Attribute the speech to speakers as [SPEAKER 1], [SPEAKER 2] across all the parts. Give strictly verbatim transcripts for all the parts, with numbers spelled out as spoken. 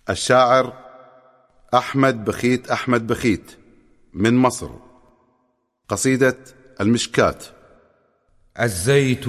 [SPEAKER 1] الشاعر أحمد بخيت أحمد بخيت من مصر. قصيدة المشكاة.
[SPEAKER 2] الزيت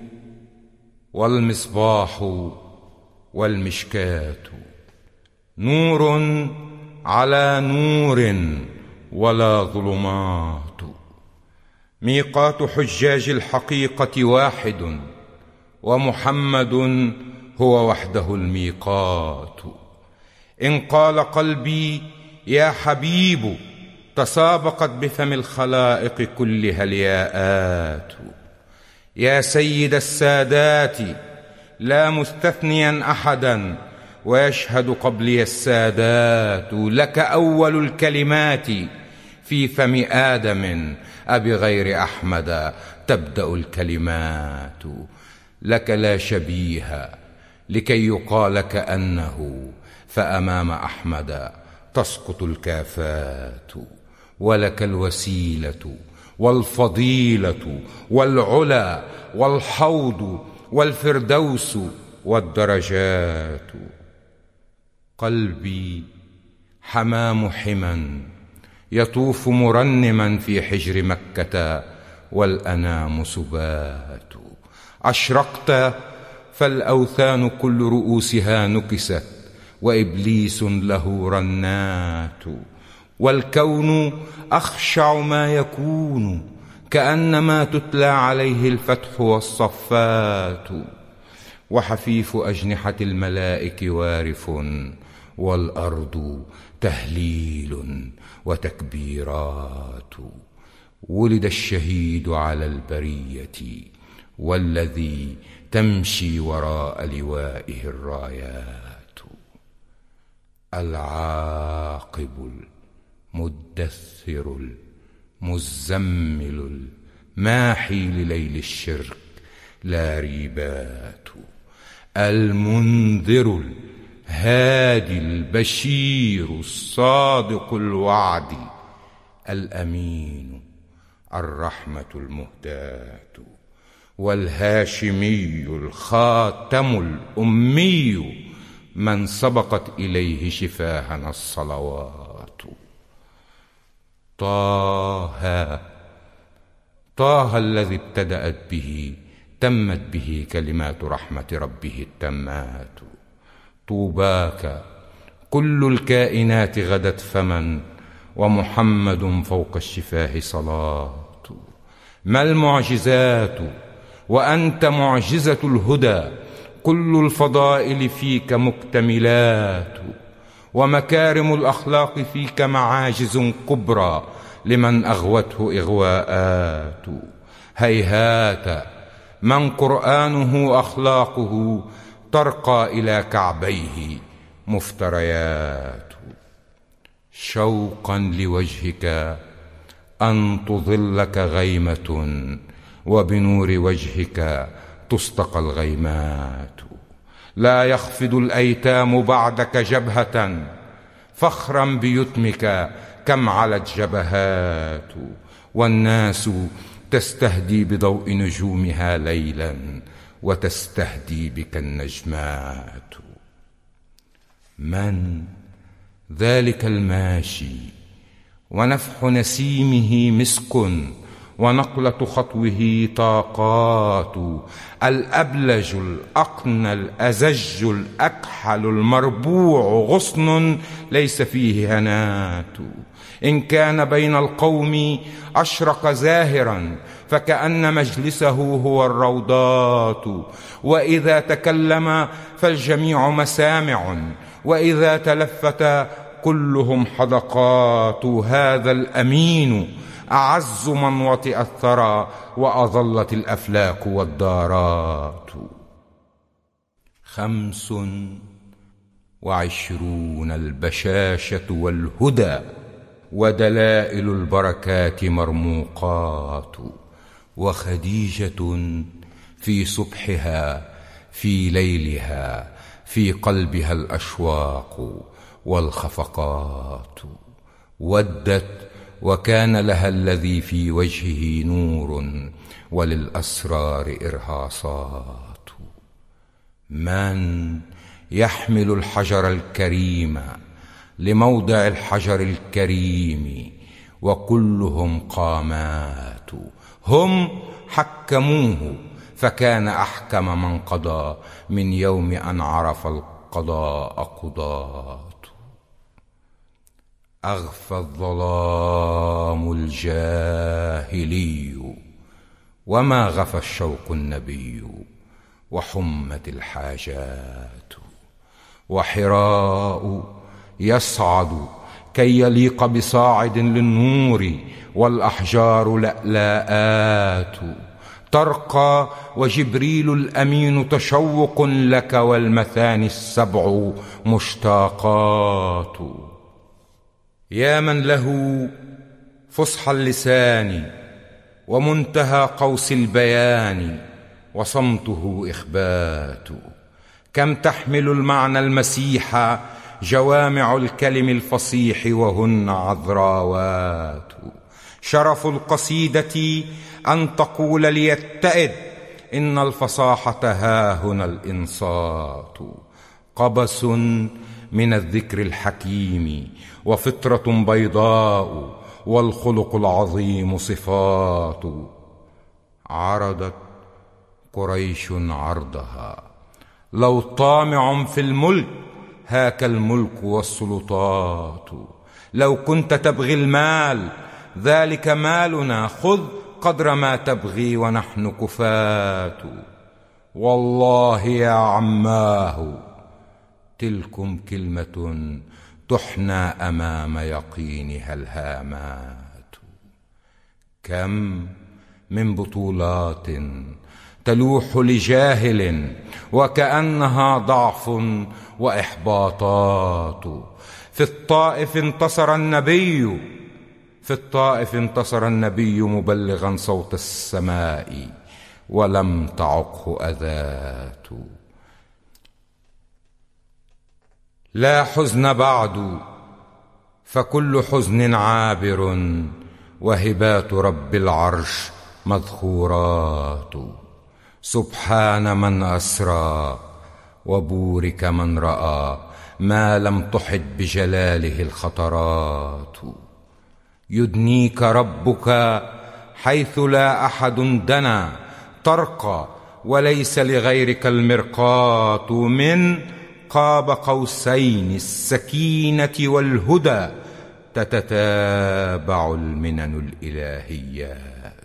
[SPEAKER 2] والمصباح والمشكاة، نور على نور ولا ظلمات. ميقات حجاج الحقيقة واحد، ومحمد هو وحده الميقات. إن قال قلبي يا حبيب، تسابقت بفم الخلائق كلها الياءات. يا سيد السادات لا مستثنيا أحدا، ويشهد قبلي السادات. لك أول الكلمات في فم آدم، أبغير أحمد تبدأ الكلمات. لك لا شبيه لكي يقال كأنه، فأمام أحمد تسقط الكافات. ولك الوسيلة والفضيلة والعلا والحوض والفردوس والدرجات. قلبي حمام حما يطوف مرنما في حجر مكة، والأنام سبات. أشرقت فالأوثان كل رؤوسها نكست، وإبليس له رنات. والكون أخشع ما يكون، كأنما تتلى عليه الفتح والصفات. وحفيف أجنحة الملائك وارف، والأرض تهليل وتكبيرات. ولد الشهيد على البرية، والذي تمشي وراء لوائه الرايات. العاقب المدثر المزمل الماحي لليل الشرك لا ريبات. المنذر الهادي البشير الصادق الوعد، الأمين الرحمة المهداة. والهاشمي الخاتم الأمي، من سبقت إليه شفاهنا الصلوات. طه طه الذي ابتدأت به تمت به كلمات رحمة ربه التمات. طوباك كل الكائنات غدت فمن، ومحمد فوق الشفاه صلاة. ما المعجزات وأنت معجزة الهدى، كل الفضائل فيك مكتملات. ومكارم الأخلاق فيك معاجز كبرى، لمن أغوته إغواءات. هيهات من قرآنه أخلاقه ترقى إلى كعبيه مفتريات. شوقا لوجهك أن تظلك غيمة، وبنور وجهك تستقى الغيمات. لا يخفض الأيتام بعدك جبهة، فخرا بيتمك كم علت جبهات. والناس تستهدي بضوء نجومها ليلا، وتستهدي بك النجمات. من ذلك الماشي ونفح نسيمه مسك، ونقلة خطوه طاقات. الأبلج الأقنى الأزج الأكحل المربوع غصن ليس فيه هنات. إن كان بين القوم أشرق زاهرا، فكأن مجلسه هو الروضات. وإذا تكلم فالجميع مسامع، وإذا تلفت كلهم حدقات. هذا الأمين أعز من وطئ الثرى، وأظلت الأفلاك والدارات. خمس وعشرون البشاشة والهدى، ودلائل البركات مرموقات. وخديجة في صبحها في ليلها، في قلبها الأشواق والخفقات. ودت وكان لها الذي في وجهه نور، وللأسرار إرهاصات. من يحمل الحجر الكريم لموضع الحجر الكريم، وكلهم قامات. هم حكموه فكان أحكم من قضى، من يوم أن عرف القضاء قضاة. أغفى الظلام الجاهلي، وما غفى الشوق النبي، وحمت الحاجات. وحراء يصعد كي يليق بصاعد للنور، والأحجار لألاءات. ترقى وجبريل الأمين تشوق لك، والمثاني السبع مشتاقات. يا من له فصحى اللسان ومنتهى قوس البيان، وصمته إخبات. كم تحمل المعنى المسيح جوامع الكلم الفصيح، وهن عذراوات. شرف القصيدة أن تقول ليتئد، إن الفصاحة هاهنا الإنصات. قبس من الذكر الحكيم، وفطرة بيضاء، والخلق العظيم صفات. عرضت قريش عرضها، لو طامع في الملك هاك الملك والسلطات. لو كنت تبغي المال ذلك مالنا، خذ قدر ما تبغي ونحن كفاة. والله يا عماه تلكم كلمة تحنى أمام يقينها الهامات. كم من بطولات تلوح لجاهل، وكأنها ضعف وإحباطات. في الطائف انتصر النبي، في الطائف انتصر النبي مبلغا صوت السماء، ولم تعقه أذات. لا حزن بعد، فكل حزن عابر، وهبات رب العرش مذخورات. سبحان من أسرى، وبورك من رأى ما لم تحط بجلاله الخطرات. يدنيك ربك حيث لا أحد دنا، ترقى وليس لغيرك المرقات. من قاب قوسين السكينة والهدى، تتتابع المنن الإلهيات.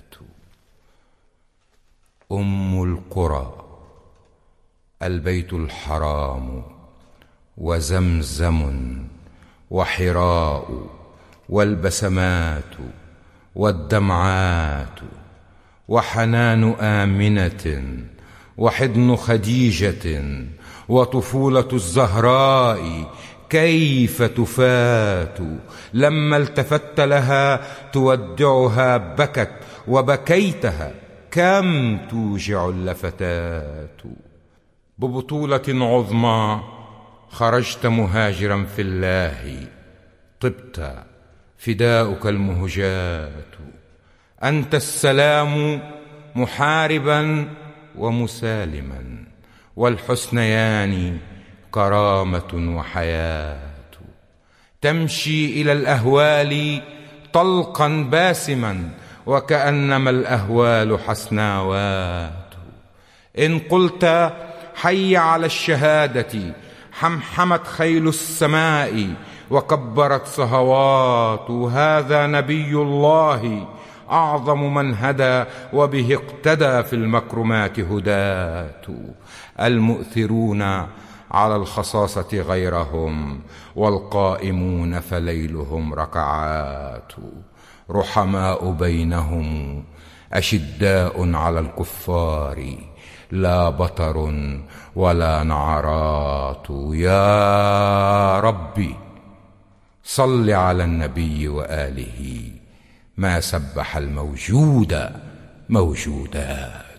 [SPEAKER 2] أم القرى البيت الحرام، وزمزم، وحراء، والبسمات، والدمعات، وحنان آمنة، وحضن خديجة، وطفولة الزهراء. كيف تفات لما التفت لها تودعها بكت، وبكيتها كم توجع اللفتات. ببطولة عظمى خرجت مهاجرا في الله، طبت فداؤك المهجات. أنت السلام محاربا ومسالما، والحسنيان كرامة وحياة. تمشي إلى الأهوال طلقا باسما، وكأنما الأهوال حسناوات. إن قلت حي على الشهادة حمحمت خيل السماء، وكبرت صهوات. هذا نبي الله أعظم من هدى، وبه اقتدى في المكرمات هداة. المؤثرون على الخصاصة غيرهم، والقائمون فليلهم ركعات. رحماء بينهم أشداء على الكفار، لا بطر ولا نعرات. يا ربي صل على النبي وآله، ما سبح الموجود موجودات.